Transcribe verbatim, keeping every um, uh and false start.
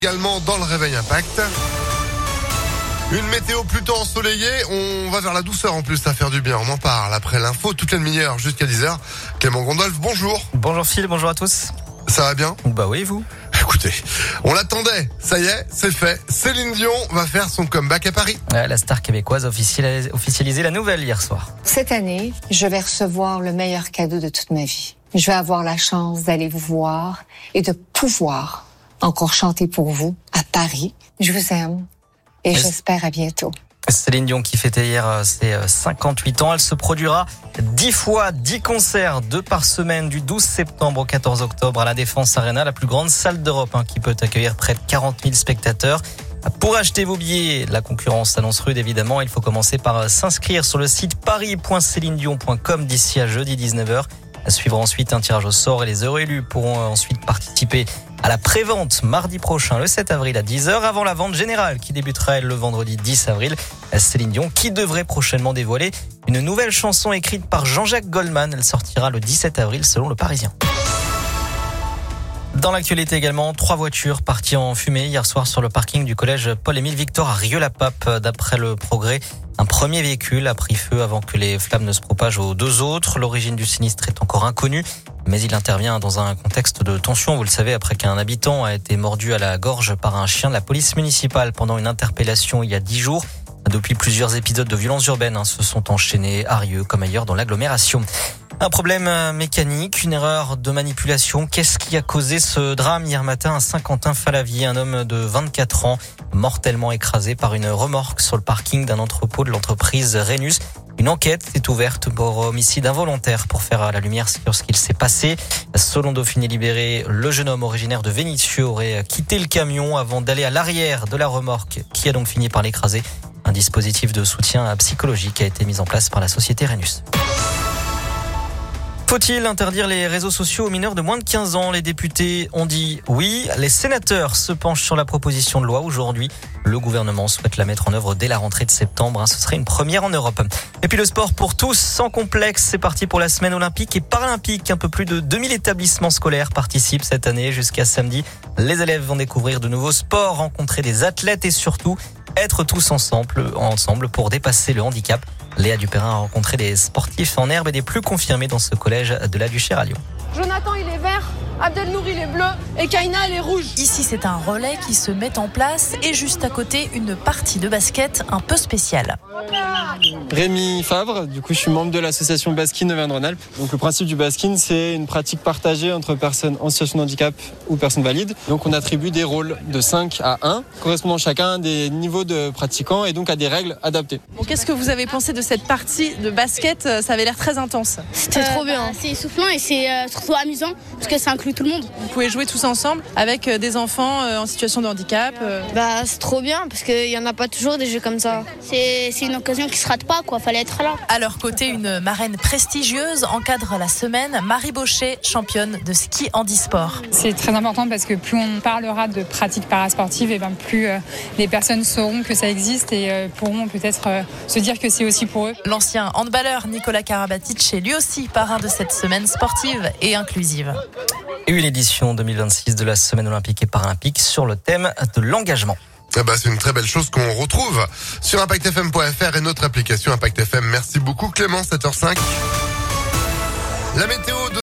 Également dans le Réveil Impact. Une météo plutôt ensoleillée, on va vers la douceur en plus, ça va faire du bien, on en parle après l'info, toute la demi-heure jusqu'à dix heures. Clément Gondolf, bonjour. Bonjour Phil, bonjour à tous. Ça va bien ? Bah oui, vous ? Écoutez, on l'attendait, ça y est, c'est fait. Céline Dion va faire son comeback à Paris. Ouais, la star québécoise a officialisé la nouvelle hier soir. Cette année, je vais recevoir le meilleur cadeau de toute ma vie. Je vais avoir la chance d'aller vous voir et de pouvoir encore chanter pour vous à Paris. Je vous aime et Est-ce... j'espère à bientôt. Céline Dion qui fêtait hier ses cinquante-huit ans. Elle se produira dix fois, dix concerts, deux par semaine du douze septembre au quatorze octobre à la Défense Arena, la plus grande salle d'Europe hein, qui peut accueillir près de quarante mille spectateurs. Pour acheter vos billets, la concurrence s'annonce rude évidemment. Il faut commencer par s'inscrire sur le site paris point céline dion point com d'ici à jeudi dix-neuf heures. Suivra ensuite un tirage au sort et les heureux élus pourront ensuite participer à la prévente mardi prochain, le sept avril à dix heures, avant la vente générale qui débutera elle, le vendredi dix avril. Céline Dion qui devrait prochainement dévoiler une nouvelle chanson écrite par Jean-Jacques Goldman. Elle sortira le dix-sept avril selon le Parisien. Dans l'actualité également, trois voitures parties en fumée hier soir sur le parking du collège Paul-Émile Victor à Rieux-la-Pape. D'après le Progrès, un premier véhicule a pris feu avant que les flammes ne se propagent aux deux autres. L'origine du sinistre est encore inconnue, mais il intervient dans un contexte de tension. Vous le savez, après qu'un habitant a été mordu à la gorge par un chien de la police municipale pendant une interpellation il y a dix jours. Depuis, plusieurs épisodes de violences urbaines hein, se sont enchaînés à Rieux comme ailleurs dans l'agglomération. Un problème mécanique, une erreur de manipulation. Qu'est-ce qui a causé ce drame hier matin à Saint-Quentin-Falavier? Un homme de vingt-quatre ans mortellement écrasé par une remorque sur le parking d'un entrepôt de l'entreprise Rhenus. Une enquête est ouverte pour homicide involontaire pour faire la lumière sur ce qu'il s'est passé. Selon Dauphiné Libéré, le jeune homme originaire de Vénissieux aurait quitté le camion avant d'aller à l'arrière de la remorque qui a donc fini par l'écraser. Un dispositif de soutien psychologique a été mis en place par la société Rhenus. Faut-il interdire les réseaux sociaux aux mineurs de moins de quinze ans? Les députés ont dit oui. Les sénateurs se penchent sur la proposition de loi aujourd'hui. Le gouvernement souhaite la mettre en œuvre dès la rentrée de septembre. Ce serait une première en Europe. Et puis le sport pour tous, sans complexe. C'est parti pour la semaine olympique et paralympique. Un peu plus de deux mille établissements scolaires participent cette année jusqu'à samedi. Les élèves vont découvrir de nouveaux sports, rencontrer des athlètes et surtout être tous ensemble, ensemble pour dépasser le handicap. Léa Dupérin a rencontré des sportifs en herbe et des plus confirmés dans ce collège de la Duchère à Lyon. Jonathan, il est vert, Abdelnour, il est bleu et Kaina, elle est rouge. Ici, c'est un relais qui se met en place et juste à côté, une partie de basket un peu spéciale. Rémi Favre, du coup, je suis membre de l'association Baskin Auvergne-Rhône-Alpes. Donc, le principe du Baskin, c'est une pratique partagée entre personnes en situation de handicap ou personnes valides. Donc, on attribue des rôles de cinq à un, correspondant chacun à des niveaux de pratiquants et donc à des règles adaptées. Bon, qu'est-ce que vous avez pensé de cette partie de basket? Ça avait l'air très intense. C'était euh, trop bien. Bah, c'est essoufflant et c'est euh, surtout amusant parce que ça inclut tout le monde. Vous pouvez jouer tous ensemble avec des enfants en situation de handicap. Bah, c'est trop bien parce qu'il n'y en a pas toujours des jeux comme ça. C'est, c'est une occasion qui se rate pas, quoi. Fallait être là. À leur côté, une marraine prestigieuse encadre la semaine. Marie Baucher, championne de ski handisport. C'est très important parce que plus on parlera de pratiques parasportives, et ben plus euh, les personnes sauront que ça existe et euh, pourront peut-être euh, se dire que c'est aussi pour eux. L'ancien handballeur Nicolas Karabatic est lui aussi parrain de cette semaine sportive et inclusive. Et une édition deux mille vingt-six de la semaine olympique et paralympique sur le thème de l'engagement. Eh ben, c'est une très belle chose qu'on retrouve sur impact f m point f r et notre application Impact F M. Merci beaucoup Clément, sept heures cinq. La météo de